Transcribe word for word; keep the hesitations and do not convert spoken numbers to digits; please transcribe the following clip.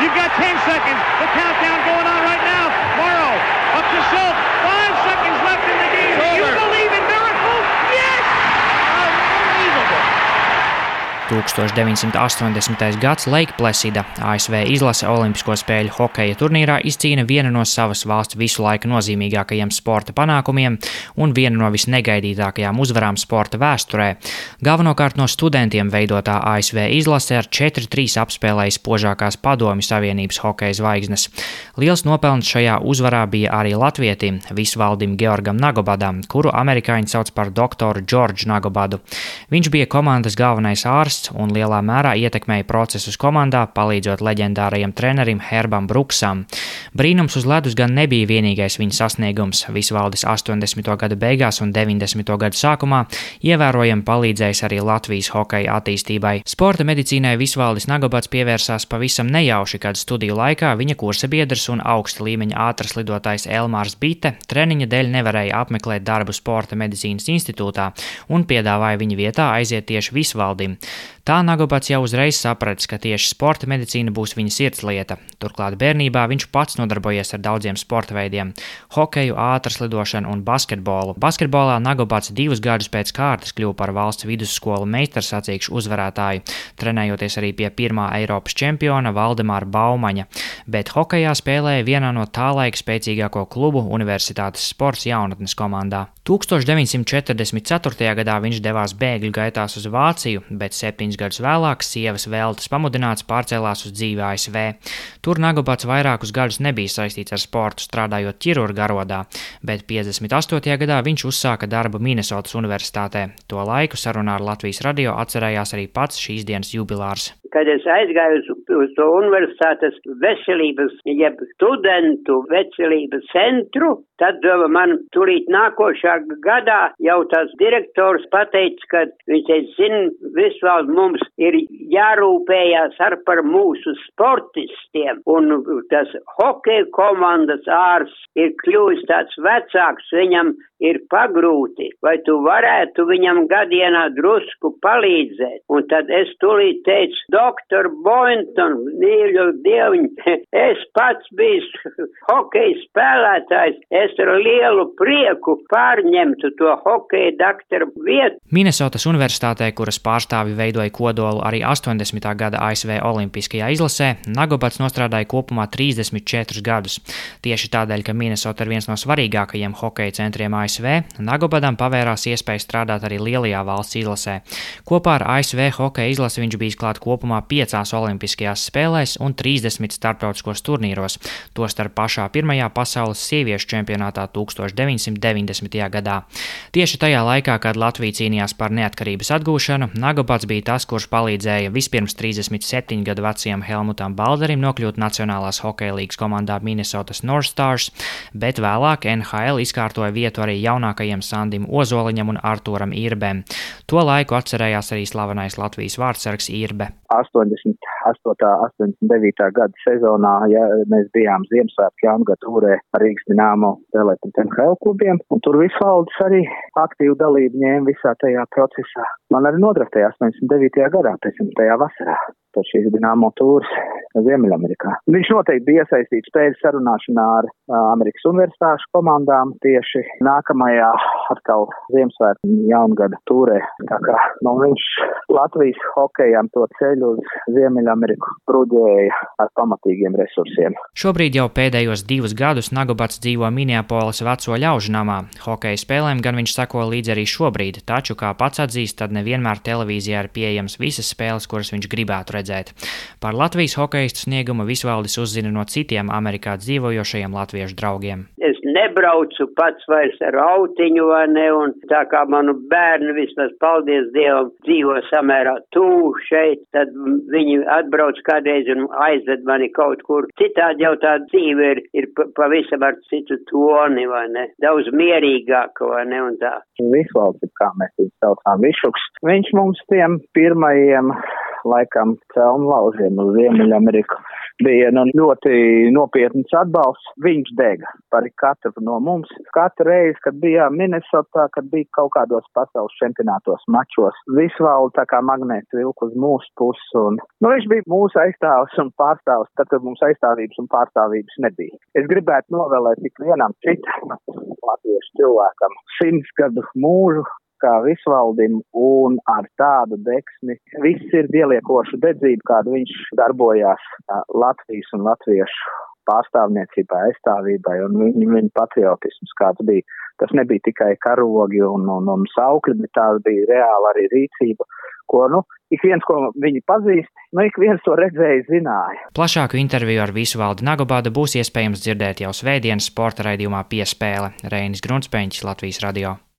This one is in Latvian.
You've got ten seconds. The countdown going on right now. Morrow up to Schultz. Five seconds left in the game. Do you believe in miracles? Yes! Unbelievable! tūkstoš deviņsimt astoņdesmitais gads Lake Placida A S V izlase Olimpisko spēļu hokeja turnīrā izcīna vienu no savas valsts visu laiku nozīmīgākajiem sporta panākumiem un vienu no visnegaidītākajām uzvarām sporta vēsturē. Galvenokārt no studentiem veidotā A S V izlase ar četri trīs apspēlēja spožākās Padomju Savienības hokeja zvaigznes. Liels nopelns šajā uzvarā bija arī latvietim, visvaldim Georgam Nagobadam, kuru amerikāņi sauc par doktoru Džordžu Nagobadu. Viņš bija komandas galvenais ārsts un lielā mērā ietekmēja procesus komandā, palīdzot leģendārajam trenerim Herbam Bruksam. Brīnums uz ledus gan nebija vienīgais viņa sasniegums. Visvaldis astoņdesmito gadu beigās un deviņdesmito gadu sākumā ievērojami palīdzējis arī Latvijas hokeja attīstībai. Sporta medicīnai Visvaldis Nagobads pievērsās pavisam nejauši, kad studiju laikā viņa kursabiedrs un augsta līmeņa ātras lidotājs Elmārs Bite treniņa dēļ nevarēja apmeklēt darbu Sporta medicīnas institūtā un piedāvāja viņa vietā aiziet tieši Visvaldim. Tā Nagobads jau uzreiz sapratis, ka tieši sporta medicīna būs viņa sirdslieta. Turklāt bērnībā viņš pats nodarbojies ar daudziem sporta veidiem – hokeju, ātras lidošanu un basketbolu. Basketbolā Nagobads divus gadus pēc kārtas kļuva par valsts vidusskolu meistarsacīkšu uzvarētāju, trenējoties arī pie pirmā Eiropas čempiona Valdemāra Baumaņa, bet hokejā spēlēja vienā no tā laika spēcīgāko klubu Universitātes sports jaunatnes komandā. tūkstoš deviņsimt četrdesmit ceturtajā gadā viņš devās bēgļu gaitās uz Vāciju, bet septiņus gadus vēlāk sievas vēltes pamudināts pārcēlās uz dzīvi A S V. Tur Nagobads vairākus gadus nebija saistīts ar sportu, strādājot ķirurga arodā, bet piecdesmit astotajā gadā viņš uzsāka darbu Minesotas universitātē. To laiku sarunā ar Latvijas radio atcerējās arī pats šīs dienas jubilārs. Kad es aizgāju uz, uz to universitātes veselības, jeb studentu veselības centru, tad man turīt nākošā gadā jau tas direktors pateica, ka viņš zina, Visvaldi mums ir jārūpējās ar par mūsu sportistiem, un tas hokeja komandas ārsts ir kļuvis tāds vecāks, viņam ir pagrūti, vai tu varētu viņam gadienā drusku palīdzēt. Un tad es tūlīt teicu, doktor Boynton, mīļo dieviņ, es pats biju hokeja spēlētājs, es ar lielu prieku pārņemtu to hokeja doktoru vietu. Minesotas universitātē, kuras pārstāvi veidoja kodolu arī astoņdesmitā gada A S V olimpiskajā izlasē, Nagobads nostrādāja kopumā trīsdesmit četrus gadus. Tieši tādēļ, ka Minesota ir viens no svarīgākajiem hokeja centriem A S V, Nagobadam pavērās iespēja strādāt arī lielajā valsts izlasē. Kopā ar A S V hokeja izlasi viņš bijis klāt kopumā piecās olimpiskajās spēlēs un trīsdesmit starptautiskos turnīros, tostarp pašā pirmajā pasaules sieviešu čempionātā tūkstoš deviņsimt deviņdesmitajā gadā. Tieši tajā laikā, kad Latvija cīnījās par neatkarības atgūšanu, Nagobads bija tas, kurš palīdzēja vispirms trīsdesmit septiņu gadu vecajam Helmutam Balderim nokļūt Nacionālās hokeja līgas komandā Minnesotas North Stars, bet vēlāk N H L izkārtoja vietu arī jaunākajiem Sandim Ozoliņam un Artūram Irbēm. To laiku atcerējās arī slavenais Latvijas vārdsargs Irbe. astoņdesmit astotā astoņdesmit devītā gada sezonā, ja mēs bijām Ziemassvētku jaungada turē ar Rīgas Dināmo spēlēt pret N H L klubiem, un tur Visvaldis arī aktīvu dalību ņēma visā tajā procesā. Man arī nodraftēja astoņdesmit devītajā gadā, pēc tam tajā vasarā, pēc šīs Dināmo tūras Ziemeļamerikā. Viņš noteikti bija iesaistīts spēļu sarunāšanā ar Amerikas universitāšu komandām tieši nākamajā atkal Ziemassvētku jaungada turē. Tā kā no viņš Latvijas hokejām to ceļu uz Ziemeļameriku bruģēja ar pamatīgiem resursiem. Šobrīd jau pēdējos divus gadus Nagobads dzīvo Minneapolis veco ļaužu namā. Hokeja spēlēm gan viņš sako līdzi arī šobrīd, taču, kā pats atzīst, tad nevienmēr televīzijā ir pieejams visas spēles, kuras viņš gribētu redzēt. Par Latvijas hokeistu sniegumu Visvaldis uzzina no citiem Amerikā dzīvojošajiem latviešu draugiem. Es nebraucu pats vairs ar autiņu, vai ne, un tā kā manu bērnu vismaz, paldies Dievam, dzīvo samērā tuvu šeit, tad viņi atbrauc kādreiz un aizved mani kaut kur. Citādi jau tā dzīve ir, ir pavisam ar citu toni, vai ne, daudz mierīgāka, vai ne, un tā. Visvaldis, kā mēs viņu saucām, Višuks, viņš mums tiem pirmajiem laikam celmu laužiem uz Ziemeļameriku bija nu, ļoti nopietns atbalsts. Viņš dega par katru no mums. Katru reizi, kad bijām Minnesotā, kad bija kaut kādos pasaules čempionātos mačos, Visvaldi tā kā magnēts vilku uz mūsu pusi. Un, nu, viņš bija mūsu aizstāvs un pārstāvs, tad, kad mums aizstāvības un pārstāvības nebija. Es gribētu novēlēt tik vienam citam latviešu cilvēkam simts gadu mūžu, kā Visvaldim, un ar tādu deksmi, viss ir ieliekošu dedzību, kādu viņš darbojās Latvijas un latviešu pārstāvniecībai, aizstāvībai, un viņa, viņa patriotisms, kāds bija. Tas nebija tikai karogi un, un, un saukļi, bet tā bija reāla arī rīcība, ko, nu, ik viens, ko viņi pazīst, nu, ik viens to redzēja, zināja. Plašāku interviju ar Visvaldi Nagobadu būs iespējams dzirdēt jau svētdienas sporta raidījumā Piespēle. Reinis Grunspeņķis, Latvijas radio.